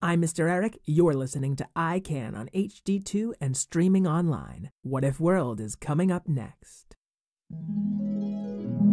I'm Mr. Eric. You're listening to I Can on HD2 and streaming online. What If World is coming up next.